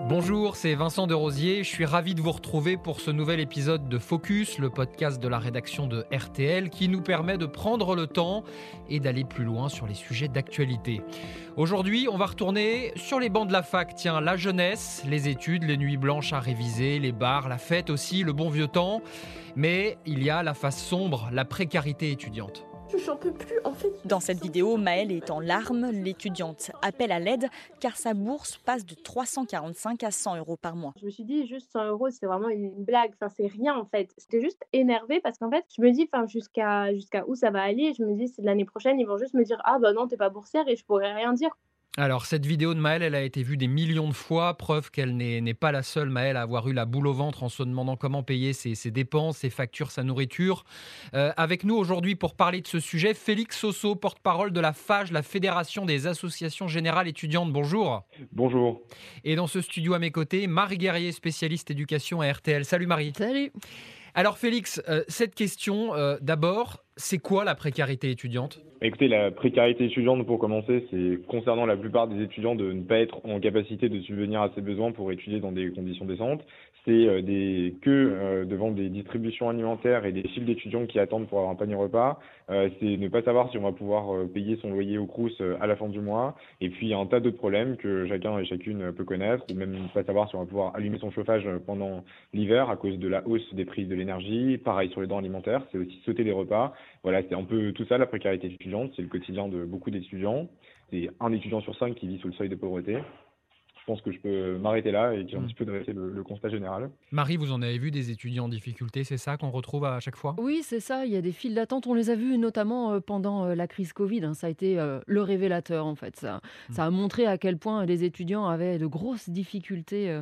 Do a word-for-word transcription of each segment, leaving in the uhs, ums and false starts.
Bonjour, c'est Vincent de Rosier. Je suis ravi de vous retrouver pour ce nouvel épisode de Focus, le podcast de la rédaction de R T L qui nous permet de prendre le temps et d'aller plus loin sur les sujets d'actualité. Aujourd'hui, on va retourner sur les bancs de la fac. Tiens, la jeunesse, les études, les nuits blanches à réviser, les bars, la fête aussi, le bon vieux temps. Mais il y a la face sombre, la précarité étudiante. J'en peux plus en fait. Dans cette vidéo, Maëlle est en larmes. L'étudiante appelle à l'aide car sa bourse passe de trois cent quarante-cinq à cent euros par mois. Je me suis dit juste cent euros, c'est vraiment une blague. Enfin, c'est rien en fait. J'étais juste énervée parce qu'en fait, je me dis, enfin, jusqu'à jusqu'à où ça va aller. Je me dis, c'est de l'année prochaine, ils vont juste me dire, ah bah non, t'es pas boursière et je pourrais rien dire. Alors, cette vidéo de Maëlle, elle a été vue des millions de fois, preuve qu'elle n'est, n'est pas la seule, Maëlle, à avoir eu la boule au ventre en se demandant comment payer ses, ses dépenses, ses factures, sa nourriture. Euh, avec nous aujourd'hui pour parler de ce sujet, Félix Sosso, porte-parole de la FAGE, la Fédération des associations générales étudiantes. Bonjour. Bonjour. Et dans ce studio à mes côtés, Marie Guerrier, spécialiste éducation à R T L. Salut Marie. Salut. Alors Félix, euh, cette question, euh, d'abord, c'est quoi la précarité étudiante ? Écoutez, la précarité étudiante, pour commencer, c'est concernant la plupart des étudiants de ne pas être en capacité de subvenir à ses besoins pour étudier dans des conditions décentes. C'est euh, des queues euh, devant des distributions alimentaires et des files d'étudiants qui attendent pour avoir un panier repas. Euh, c'est ne pas savoir si on va pouvoir euh, payer son loyer au Crous euh, à la fin du mois. Et puis, il y a un tas d'autres problèmes que chacun et chacune peut connaître, ou même ne pas savoir si on va pouvoir allumer son chauffage pendant l'hiver à cause de la hausse des prix de l'énergie. Pareil sur les denrées alimentaires, c'est aussi sauter des repas. Voilà, c'est un peu tout ça, la précarité étudiante. C'est le quotidien de beaucoup d'étudiants. C'est un étudiant sur cinq qui vit sous le seuil de pauvreté. Je pense que je peux m'arrêter là et un petit peu dresser le, le constat général. Marie, vous en avez vu des étudiants en difficulté, c'est ça qu'on retrouve à chaque fois ? Oui, c'est ça, il y a des files d'attente. On les a vus notamment pendant la crise Covid. Hein. Ça a été le révélateur en fait. Ça, mmh. ça a montré à quel point les étudiants avaient de grosses difficultés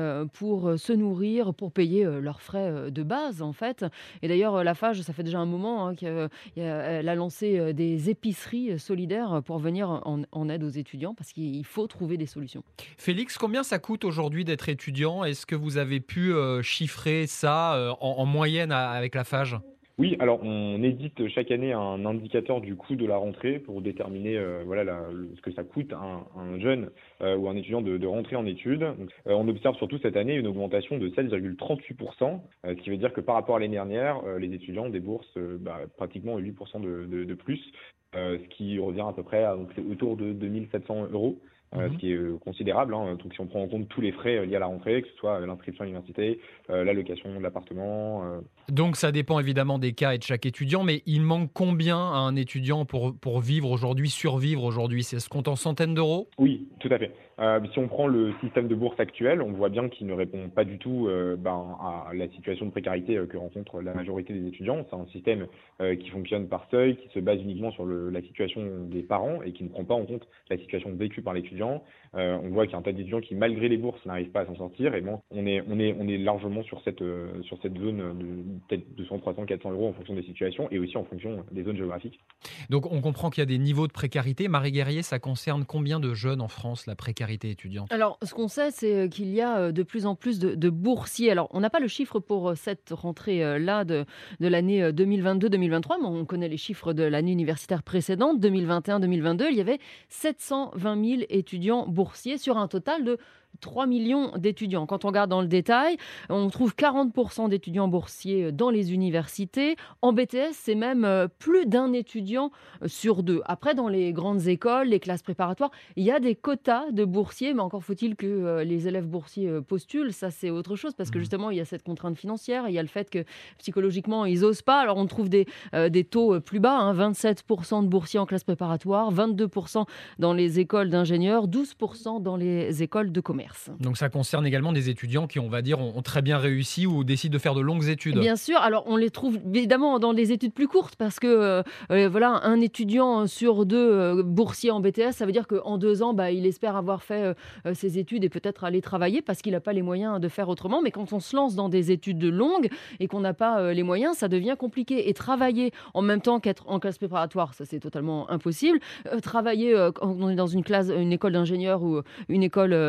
pour se nourrir, pour payer leurs frais de base en fait. Et d'ailleurs, la FAGE, ça fait déjà un moment hein, qu'elle a lancé des épiceries solidaires pour venir en, en aide aux étudiants parce qu'il faut trouver des solutions. Félix, combien ça coûte aujourd'hui d'être étudiant ? Est-ce que vous avez pu euh, chiffrer ça euh, en, en moyenne à, avec la FAGE ? Oui, alors on édite chaque année un indicateur du coût de la rentrée pour déterminer euh, voilà, la, ce que ça coûte à un, un jeune euh, ou un étudiant de, de rentrer en études. Donc, euh, on observe surtout cette année une augmentation de sept virgule trente-huit pour cent, euh, ce qui veut dire que par rapport à l'année dernière, euh, les étudiants déboursent euh, bah, pratiquement huit pour cent de, de, de plus, euh, ce qui revient à peu près à donc, autour de deux mille sept cents euros. Euh, ce qui est euh, considérable. Hein. Donc, si on prend en compte tous les frais euh, liés à la rentrée, que ce soit euh, l'inscription à l'université, euh, la location de l'appartement. Euh... Donc, ça dépend évidemment des cas et de chaque étudiant, mais il manque combien à un étudiant pour, pour vivre aujourd'hui, survivre aujourd'hui ? Ça se compte en centaines d'euros ? Oui, tout à fait. Euh, si on prend le système de bourse actuel, on voit bien qu'il ne répond pas du tout euh, ben, à la situation de précarité euh, que rencontre la majorité des étudiants. C'est un système euh, qui fonctionne par seuil, qui se base uniquement sur le, la situation des parents et qui ne prend pas en compte la situation vécue par l'étudiant. Euh, on voit qu'il y a un tas d'étudiants qui, malgré les bourses, n'arrivent pas à s'en sortir. Et bon, on est, on est, on est largement sur cette, euh, sur cette zone de peut-être deux cents, trois cents, quatre cents euros en fonction des situations et aussi en fonction des zones géographiques. Donc, on comprend qu'il y a des niveaux de précarité. Marie Guerrier, ça concerne combien de jeunes en France, la précarité étudiante ? Alors, ce qu'on sait, c'est qu'il y a de plus en plus de, de boursiers. Alors, on n'a pas le chiffre pour cette rentrée-là de, de l'année deux mille vingt-deux deux mille vingt-trois, mais on connaît les chiffres de l'année universitaire précédente, deux mille vingt et un deux mille vingt-deux. Il y avait sept cent vingt mille étudiants boursiers sur un total de trois millions d'étudiants. Quand on regarde dans le détail, on trouve quarante pour cent d'étudiants boursiers dans les universités. En B T S, c'est même plus d'un étudiant sur deux. Après, dans les grandes écoles, les classes préparatoires, il y a des quotas de boursiers, mais encore faut-il que les élèves boursiers postulent. Ça, c'est autre chose, parce que justement, il y a cette contrainte financière, il y a le fait que psychologiquement, ils n'osent pas. Alors, on trouve des, euh, des taux plus bas, hein, vingt-sept pour cent de boursiers en classe préparatoire, vingt-deux pour cent dans les écoles d'ingénieurs, douze pour cent dans les écoles de commerce. Donc ça concerne également des étudiants qui, on va dire, ont très bien réussi ou décident de faire de longues études. Bien sûr, alors on les trouve évidemment dans les études plus courtes parce que euh, voilà, un étudiant sur deux euh, boursier en B T S, ça veut dire qu'en deux ans, bah, il espère avoir fait euh, ses études et peut-être aller travailler parce qu'il n'a pas les moyens de faire autrement. Mais quand on se lance dans des études longues et qu'on n'a pas euh, les moyens, ça devient compliqué. Et travailler en même temps qu'être en classe préparatoire, ça c'est totalement impossible. Euh, travailler euh, quand on est dans une classe, une école d'ingénieur ou une école de commerce,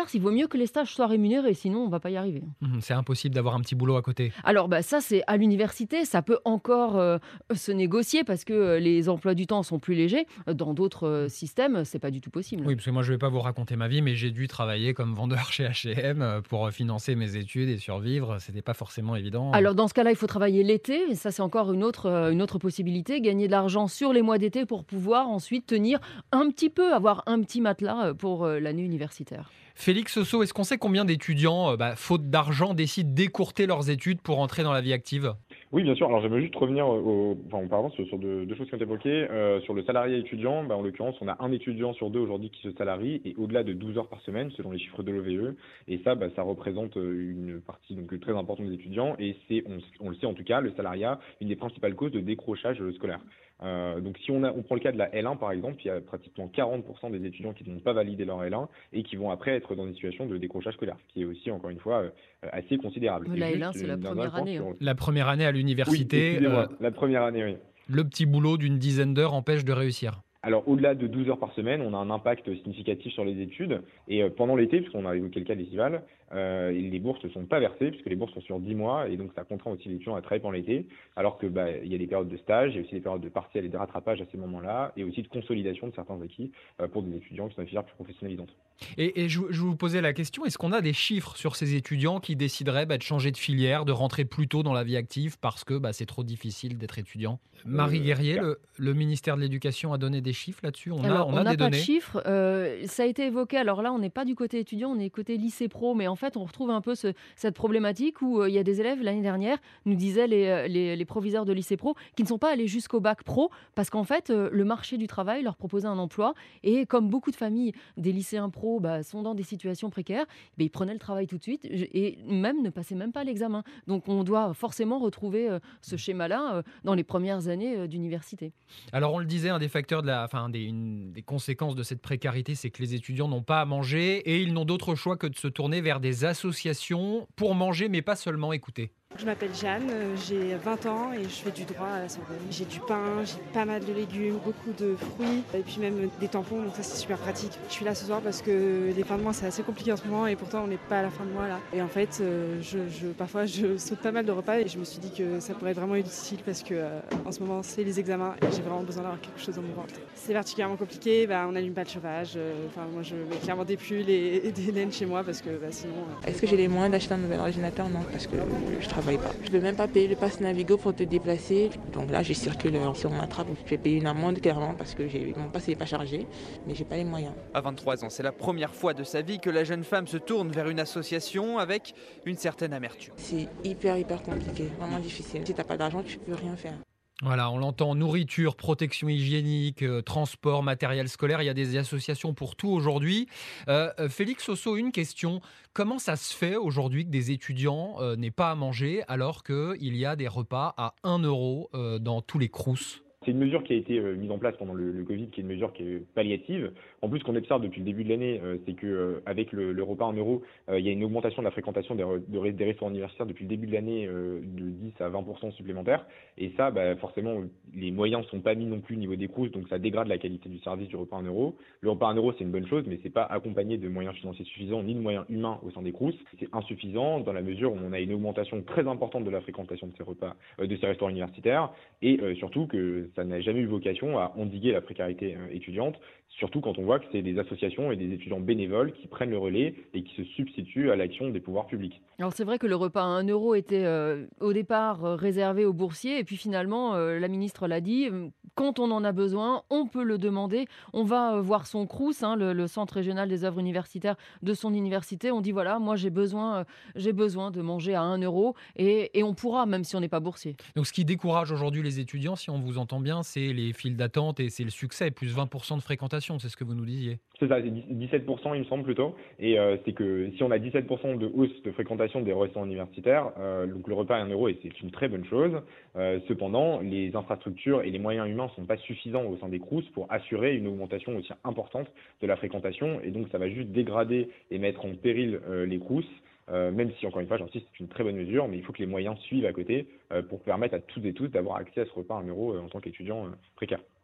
l'inverse, il vaut mieux que les stages soient rémunérés, sinon on ne va pas y arriver. Mmh, c'est impossible d'avoir un petit boulot à côté. Alors bah, ça, c'est à l'université, ça peut encore euh, se négocier parce que euh, les emplois du temps sont plus légers. Dans d'autres euh, systèmes, c'est pas du tout possible. Oui, parce que moi, je ne vais pas vous raconter ma vie, mais j'ai dû travailler comme vendeur chez H et M pour financer mes études et survivre. C'était pas forcément évident. Alors dans ce cas-là, il faut travailler l'été, et ça c'est encore une autre, euh, une autre possibilité, gagner de l'argent sur les mois d'été pour pouvoir ensuite tenir un petit peu, avoir un petit matelas euh, pour euh, l'année universitaire. Félix Sosso, est-ce qu'on sait combien d'étudiants, euh, bah, faute d'argent, décident d'écourter leurs études pour entrer dans la vie active ? Oui, bien sûr. Alors, j'aimerais juste revenir au, enfin, pardon, sur, sur deux, deux choses qui ont été évoquées. Euh, sur le salarié étudiant, bah, en l'occurrence, on a un étudiant sur deux aujourd'hui qui se salarie et au-delà de douze heures par semaine, selon les chiffres de l'O V E. Et ça, bah, ça représente une partie donc, très importante des étudiants. Et c'est, on, on le sait en tout cas, le salariat, une des principales causes de décrochage scolaire. Euh, donc, si on, a, on prend le cas de la L un, par exemple, il y a pratiquement quarante pour cent des étudiants qui n'ont pas validé leur L un et qui vont après être dans une situation de décrochage scolaire, ce qui est aussi, encore une fois, euh, assez considérable. La Et L un, juste c'est la une première dernière année. sur- Hein. La première année à Oui, l'université, excusez-moi, euh, la première année, oui. le petit boulot d'une dizaine d'heures empêche de réussir. Alors, au-delà de douze heures par semaine, on a un impact significatif sur les études. Et euh, pendant l'été, puisqu'on a évoqué le cas d'Estival, euh, les bourses ne sont pas versées, puisque les bourses sont sur dix mois, et donc ça contraint aussi les étudiants à travailler pendant l'été, alors que bah, il y a des périodes de stage, il y a aussi des périodes de partiels et de rattrapage à ces moments-là, et aussi de consolidation de certains acquis euh, pour des étudiants qui sont des filières plus professionnalisantes. Et, et je, je vous posais la question, est-ce qu'on a des chiffres sur ces étudiants qui décideraient bah, de changer de filière, de rentrer plus tôt dans la vie active parce que bah, c'est trop difficile d'être étudiant ? Marie Euh, Guerrier, car- le, le ministère de l'Éducation a donné des chiffres là-dessus ? On a, Alors, on a n'a des pas données de chiffres. Euh, ça a été évoqué. Alors là, on n'est pas du côté étudiant, on est côté lycée pro. Mais en fait, on retrouve un peu ce- cette problématique où euh, il y a des élèves, l'année dernière, nous disaient les, euh, les, les proviseurs de lycée pro, qui ne sont pas allés jusqu'au bac pro parce qu'en fait, euh, le marché du travail leur proposait un emploi. Et comme beaucoup de familles des lycéens pro bah, sont dans des situations précaires, bah, ils prenaient le travail tout de suite et même ne passaient même pas l'examen. Donc, on doit forcément retrouver euh, ce schéma-là euh, dans les premières années euh, d'université. Alors on le disait, un des facteurs, de la, enfin des, une des conséquences de cette précarité, c'est que les étudiants n'ont pas à manger et ils n'ont d'autre choix que de se tourner vers des associations pour manger, mais pas seulement. Écoutez. Je m'appelle Jeanne, euh, j'ai vingt ans et je fais du droit à la Sorbonne. J'ai du pain, j'ai pas mal de légumes, beaucoup de fruits et puis même des tampons, donc ça c'est super pratique. Je suis là ce soir parce que les fins de mois c'est assez compliqué en ce moment et pourtant on n'est pas à la fin de mois là. Et en fait, euh, je, je, parfois je saute pas mal de repas et je me suis dit que ça pourrait être vraiment utile parce que euh, en ce moment c'est les examens et j'ai vraiment besoin d'avoir quelque chose dans mon ventre. C'est particulièrement compliqué, bah, on n'allume pas le chauffage, euh, enfin moi je mets clairement des pulls et, et des laines chez moi parce que bah, sinon... Euh... Est-ce que j'ai les moyens d'acheter un nouvel ordinateur? Non, parce que je travaille pas. Je ne peux même pas payer le pass Navigo pour te déplacer. Donc là, je circule. Si on m'attrape, je vais payer une amende clairement parce que j'ai... mon pass n'est pas chargé, mais j'ai pas les moyens. À vingt-trois ans, c'est la première fois de sa vie que la jeune femme se tourne vers une association avec une certaine amertume. C'est hyper, hyper compliqué, vraiment difficile. Si tu n'as pas d'argent, tu peux rien faire. Voilà, on l'entend, nourriture, protection hygiénique, euh, transport, matériel scolaire, il y a des associations pour tout aujourd'hui. Euh, Félix Sosso, une question, comment ça se fait aujourd'hui que des étudiants euh, n'aient pas à manger alors qu'il y a des repas à un euro euh, dans tous les crous ? C'est une mesure qui a été euh, mise en place pendant le, le Covid, qui est une mesure qui est palliative. En plus, ce qu'on observe depuis le début de l'année, euh, c'est que euh, avec le, le repas en euros, euh, il y a une augmentation de la fréquentation des, re- de, des restaurants universitaires depuis le début de l'année euh, de dix à vingt pour cent supplémentaires. Et ça, bah, forcément, les moyens ne sont pas mis non plus au niveau des crous, donc ça dégrade la qualité du service du repas en euros. Le repas en euros, c'est une bonne chose, mais c'est pas accompagné de moyens financiers suffisants ni de moyens humains au sein des crous. C'est insuffisant dans la mesure où on a une augmentation très importante de la fréquentation de ces repas, euh, de ces restaurants universitaires, et euh, surtout que ça n'a jamais eu vocation à endiguer la précarité euh, étudiante, surtout quand on voit que c'est des associations et des étudiants bénévoles qui prennent le relais et qui se substituent à l'action des pouvoirs publics. Alors c'est vrai que le repas à un euro était euh, au départ euh, réservé aux boursiers et puis finalement, euh, la ministre l'a dit, euh, quand on en a besoin, on peut le demander. On va euh, voir son CROUS, hein, le, le Centre régional des œuvres universitaires de son université. On dit voilà, moi j'ai besoin, euh, j'ai besoin de manger à un euro et, et on pourra, même si on n'est pas boursier. Donc ce qui décourage aujourd'hui les étudiants, si on vous entend bien, c'est les files d'attente et c'est le succès, plus vingt pour cent de fréquentation, c'est ce que vous nous disiez. C'est ça, c'est dix-sept pour cent il me semble plutôt. Et euh, c'est que si on a dix-sept pour cent de hausse de fréquentation des restaurants universitaires, euh, donc le repas à un euro, et c'est une très bonne chose. Euh, cependant, les infrastructures et les moyens humains ne sont pas suffisants au sein des crous pour assurer une augmentation aussi importante de la fréquentation. Et donc ça va juste dégrader et mettre en péril euh, les crous. Euh, même si, encore une fois, j'insiste, c'est une très bonne mesure, mais il faut que les moyens suivent à côté euh, pour permettre à toutes et tous d'avoir accès à ce repas à un euro euh, en tant qu'étudiant euh, précaire.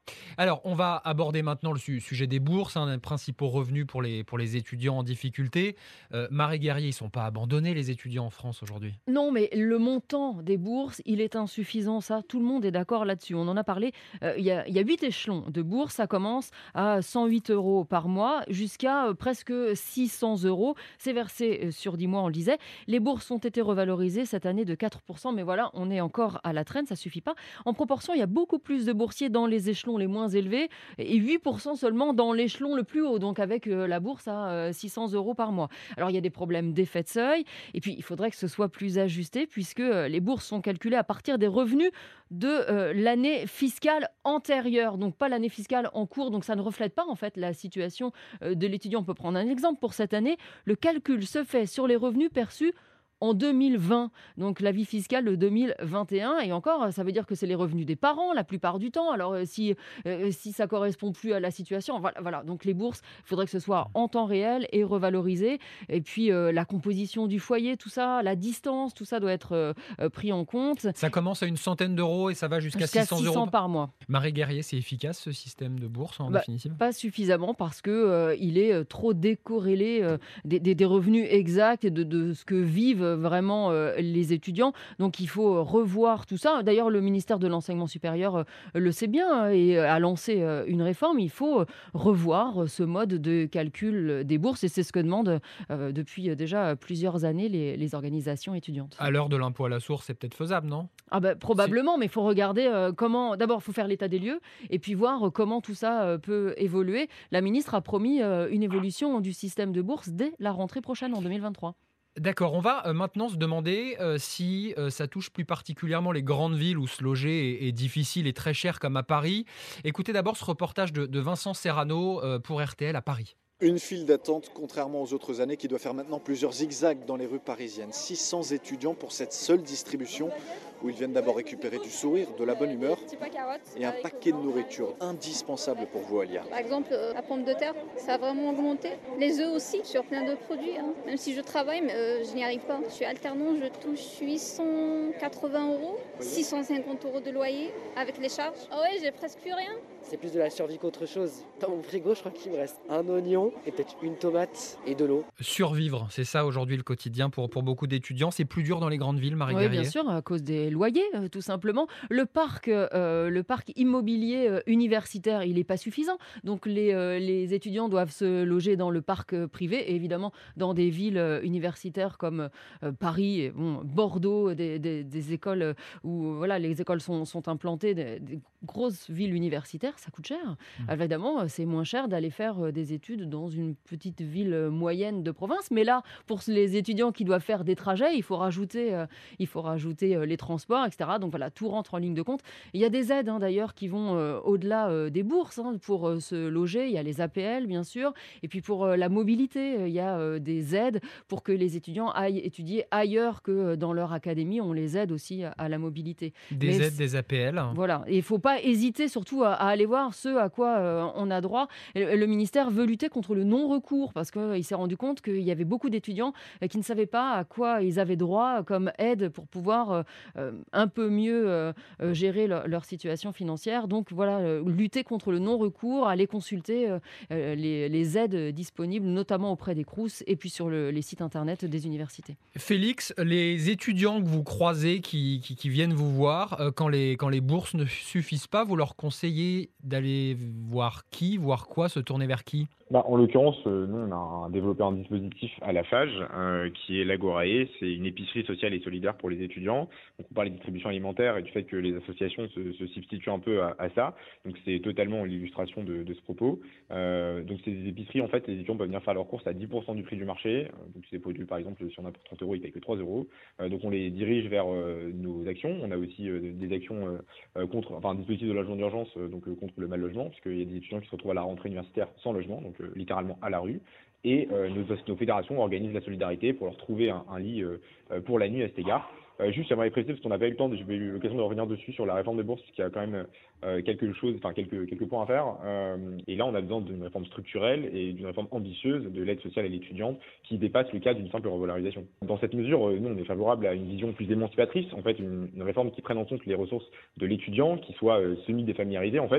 Alors, on va aborder maintenant le su- sujet des bourses, un des principaux revenus pour les, pour les étudiants en difficulté. Euh, Marie Guerrier, ils ne sont pas abandonnés, les étudiants en France aujourd'hui. Non, mais le montant des bourses, il est insuffisant, ça, tout le monde est d'accord là-dessus. On en a parlé, euh, il y a, il y a huit échelons de bourses, ça commence à cent huit euros par mois jusqu'à euh, presque six cents euros. C'est versé euh, sur dix mois, on le disait. Les bourses ont été revalorisées cette année de quatre pour cent, mais voilà, on est encore à la traîne, ça suffit pas. En proportion, il y a beaucoup plus de boursiers dans les échelons les moins élevés et huit pour cent seulement dans l'échelon le plus haut, donc avec euh, la bourse à euh, six cents euros par mois. Alors, il y a des problèmes d'effet de seuil, et puis il faudrait que ce soit plus ajusté, puisque euh, les bourses sont calculées à partir des revenus de euh, l'année fiscale antérieure, donc pas l'année fiscale en cours, donc ça ne reflète pas en fait la situation euh, de l'étudiant. On peut prendre un exemple pour cette année, le calcul se fait sur les revenus perçus en deux mille vingt, donc la vie fiscale de deux mille vingt et un, et encore, ça veut dire que c'est les revenus des parents la plupart du temps. Alors euh, si, euh, si ça correspond plus à la situation, voilà, voilà. Donc les bourses, il faudrait que ce soit en temps réel et revalorisé. Et puis euh, la composition du foyer, tout ça, la distance, tout ça doit être euh, euh, pris en compte. Ça commence à une centaine d'euros et ça va jusqu'à Jusqu'à six cents six cents euros par mois. Marie Guerrier, c'est efficace ce système de bourse en Bah, définitive? Pas suffisamment parce que euh, il est euh, trop décorrélé euh, des, des- des revenus exacts et de, de ce que vivent euh, vraiment euh, les étudiants. Donc il faut euh, revoir tout ça. D'ailleurs, le ministère de l'Enseignement supérieur euh, le sait bien hein, et euh, a lancé euh, une réforme. Il faut euh, revoir euh, ce mode de calcul des bourses et c'est ce que demandent euh, depuis euh, déjà plusieurs années les, les organisations étudiantes. À l'heure de l'impôt à la source, c'est peut-être faisable, non? Ah bah, probablement, mais il faut regarder euh, comment. D'abord, il faut faire l'état des lieux et puis voir euh, comment tout ça euh, peut évoluer. La ministre a promis euh, une évolution du système de bourse dès la rentrée prochaine en deux mille vingt-trois. D'accord, on va euh, maintenant se demander euh, si euh, ça touche plus particulièrement les grandes villes où se loger est, est difficile et très cher comme à Paris. Écoutez d'abord ce reportage de, de Vincent Serrano euh, pour R T L à Paris. Une file d'attente, contrairement aux autres années, qui doit faire maintenant plusieurs zigzags dans les rues parisiennes. six cents étudiants pour cette seule distribution, où ils viennent d'abord récupérer du sourire, de la bonne humeur et un paquet de nourriture indispensable pour vous, Alia. Par exemple, euh, la pomme de terre, ça a vraiment augmenté. Les œufs aussi, sur plein de produits. Hein. Même si je travaille, mais euh, je n'y arrive pas. Je suis alternant, je touche huit cent quatre-vingts euros, six cent cinquante euros de loyer avec les charges. Ah ouais, j'ai presque plus rien. C'est plus de la survie qu'autre chose. Dans mon frigo, je crois qu'il me reste un oignon et peut-être une tomate et de l'eau. Survivre, c'est ça aujourd'hui le quotidien pour, pour beaucoup d'étudiants. C'est plus dur dans les grandes villes, Marie Oui, Guerrier? bien sûr, à cause des loyers, euh, tout simplement. Le parc, euh, le parc immobilier euh, universitaire, il n'est pas suffisant. Donc, les, euh, les étudiants doivent se loger dans le parc euh, privé et évidemment dans des villes euh, universitaires comme euh, Paris, et, bon, Bordeaux, des, des- des écoles euh, où voilà, les écoles sont, sont implantées, des, des grosses villes universitaires, ça coûte cher. Évidemment, euh, c'est moins cher d'aller faire euh, des études dans une petite ville euh, moyenne de province. Mais là, pour les étudiants qui doivent faire des trajets, il faut rajouter, euh, il faut rajouter euh, les transports, et cetera. Donc voilà, tout rentre en ligne de compte. Il y a des aides hein, d'ailleurs qui vont euh, au-delà euh, des bourses hein, pour euh, se loger. Il y a les A P L, bien sûr. Et puis pour euh, la mobilité, euh, il y a euh, des aides pour que les étudiants aillent étudier ailleurs que euh, dans leur académie. On les aide aussi à, à la mobilité. Des Mais aides, des A P L. voilà, et il ne faut pas hésiter surtout à, à aller voir ce à quoi euh, on a droit. Et le ministère veut lutter contre le non-recours parce qu'il s'est rendu compte qu'il y avait beaucoup d'étudiants euh, qui ne savaient pas à quoi ils avaient droit comme aide pour pouvoir euh, euh, un peu mieux euh, euh, gérer leur, leur situation financière. Donc voilà, euh, lutter contre le non-recours, aller consulter euh, euh, les, les aides disponibles, notamment auprès des Crous et puis sur le- les sites internet des universités. Félix, les étudiants que vous croisez qui, qui, qui viennent vous voir, euh, quand, les, quand les bourses ne suffisent pas, vous leur conseillez d'aller voir qui, voir quoi, se tourner vers qui? Bah, en l'occurrence, euh, nous, on a un- développé un dispositif à la Fage, euh, qui est l'Agorae. C'est une épicerie sociale et solidaire pour les étudiants. Donc, on parle des distributions alimentaires et du fait que les associations se, se substituent un peu à, à ça. Donc, c'est totalement l'illustration de, de ce propos. Euh, donc, ces épiceries, en fait, les étudiants peuvent venir faire leurs courses à dix pour cent du prix du marché. Euh, Donc, ces produits, par exemple, si on a pour trente euros, ils payent que trois euros. Euh, donc, on les dirige vers euh, nos actions. On a aussi euh, des actions euh, euh, contre, enfin, un dispositif de logement d'urgence, euh, donc euh, contre le mal logement, puisqu'il y a des étudiants qui se retrouvent à la rentrée universitaire sans logement, donc euh, littéralement à la rue. Et euh, nos, nos fédérations organisent la solidarité pour leur trouver un, un lit euh, euh, pour la nuit à cet égard. Euh, juste, j'aimerais préciser, parce qu'on n'a pas eu le temps, j'ai eu l'occasion de revenir dessus sur la réforme des bourses, qui a quand même euh, quelque chose, enfin quelques, quelques points à faire. Euh, et là, on a besoin d'une réforme structurelle et d'une réforme ambitieuse de l'aide sociale à l'étudiante qui dépasse le cas d'une simple revalorisation. Dans cette mesure, euh, nous, on est favorable à une vision plus émancipatrice, en fait, une, une réforme qui prenne en compte les ressources de l'étudiant, qui soit euh, semi-défamiliarisée, en fait,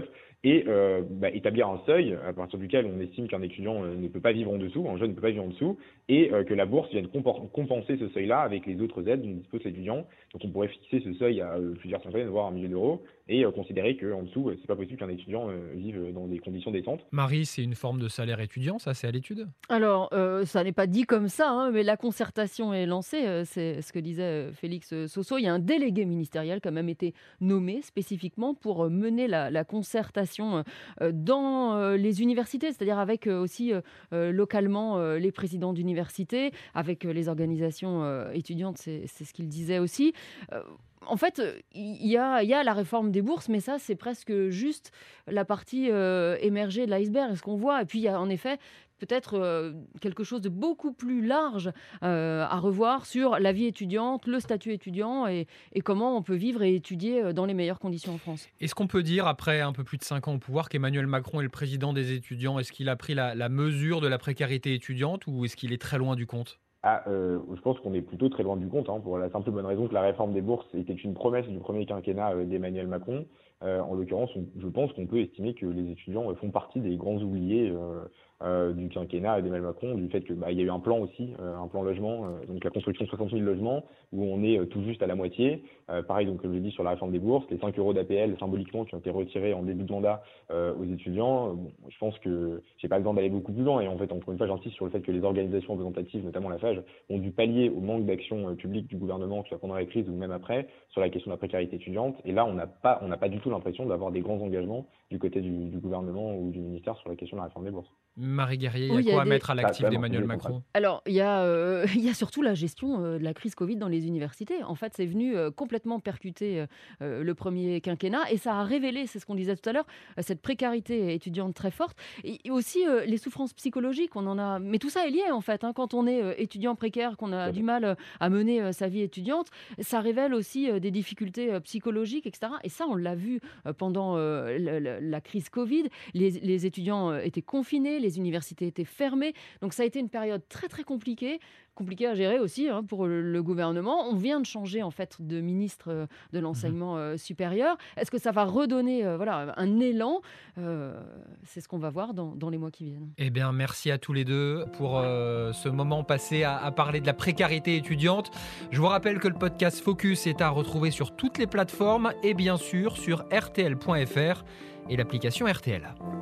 et euh, bah, établir un seuil à partir duquel on estime qu'un étudiant euh, ne peut pas vivre en dessous, un jeune ne peut pas vivre en dessous, et euh, que la bourse vienne compor- compenser ce seuil-là avec les autres aides dont dispose l'étudiant. Donc on pourrait fixer ce seuil à euh, plusieurs centaines, voire un million d'euros, et euh, considérer qu'en dessous, euh, c'est pas possible qu'un étudiant euh, vive dans des conditions décentes. Marie, c'est une forme de salaire étudiant, ça c'est à l'étude ? Alors, euh, ça n'est pas dit comme ça, hein, mais la concertation est lancée, euh, c'est ce que disait euh, Félix Sosso. Il y a un délégué ministériel qui a même été nommé spécifiquement pour euh, mener la, la concertation euh, dans euh, les universités, c'est-à-dire avec euh, aussi euh, euh, localement euh, les présidents d'universités, avec euh, les organisations euh, étudiantes, c'est, c'est ce qu'il disait aussi. Euh, En fait, il y a, il y a la réforme des bourses, mais ça, c'est presque juste la partie euh, émergée de l'iceberg, ce qu'on voit. Et puis, il y a en effet peut-être euh, quelque chose de beaucoup plus large euh, à revoir sur la vie étudiante, le statut étudiant et, et comment on peut vivre et étudier dans les meilleures conditions en France. Est-ce qu'on peut dire, après un peu plus de cinq ans au pouvoir, qu'Emmanuel Macron est le président des étudiants ? Est-ce qu'il a pris la, la mesure de la précarité étudiante ou est-ce qu'il est très loin du compte ? Ah, euh, je pense qu'on est plutôt très loin du compte, hein, pour la simple bonne raison que la réforme des bourses était une promesse du premier quinquennat euh, d'Emmanuel Macron. Euh, en l'occurrence, on, je pense qu'on peut estimer que les étudiants euh, font partie des grands oubliés euh, euh, du quinquennat d'Emmanuel Macron, du fait que bah, il y a eu un plan aussi, euh, un plan logement, euh, donc la construction de soixante mille logements, où on est euh, tout juste à la moitié. Euh, pareil, donc comme je l'ai dit sur la réforme des bourses, les cinq euros d'A P L symboliquement qui ont été retirés en début de mandat euh, aux étudiants. Euh, bon, je pense que j'ai pas le temps d'aller beaucoup plus loin. Et en fait, encore une fois, j'insiste sur le fait que les organisations représentatives, notamment la FAGE, ont dû pallier au manque d'action euh, publique du gouvernement, que ce soit pendant la crise ou même après, sur la question de la précarité étudiante. Et là, on n'a pas, on n'a pas du tout l'impression d'avoir des grands engagements du côté du, du gouvernement ou du ministère sur la question de la réforme des bourses. Marie Guerrier, il y a Oui, il y a quoi à des- mettre à l'actif Ah, d'Emmanuel vraiment, Macron ? Alors, il y, a, euh, il y a surtout la gestion euh, de la crise Covid dans les universités. En fait, c'est venu euh, complètement percuter euh, le premier quinquennat et ça a révélé, c'est ce qu'on disait tout à l'heure, euh, cette précarité étudiante très forte et, et aussi euh, les souffrances psychologiques. On en a... Mais tout ça est lié en fait. Hein, quand on est euh, étudiant précaire, qu'on a du mal euh, à mener euh, sa vie étudiante, ça révèle aussi euh, des difficultés euh, psychologiques, et cetera. Et ça, on l'a vu euh, pendant euh, la, la- la crise Covid. Les, les étudiants euh, étaient confinés, les universités étaient fermées. Donc ça a été une période très très compliquée, compliquée à gérer aussi hein, pour le, le gouvernement. On vient de changer en fait de ministre euh, de l'enseignement euh, supérieur. Est-ce que ça va redonner euh, voilà, un élan Euh, C'est ce qu'on va voir dans, dans les mois qui viennent. Eh bien, merci à tous les deux pour euh, ce moment passé à, à parler de la précarité étudiante. Je vous rappelle que le podcast Focus est à retrouver sur toutes les plateformes et bien sûr sur R T L point F R et l'application R T L.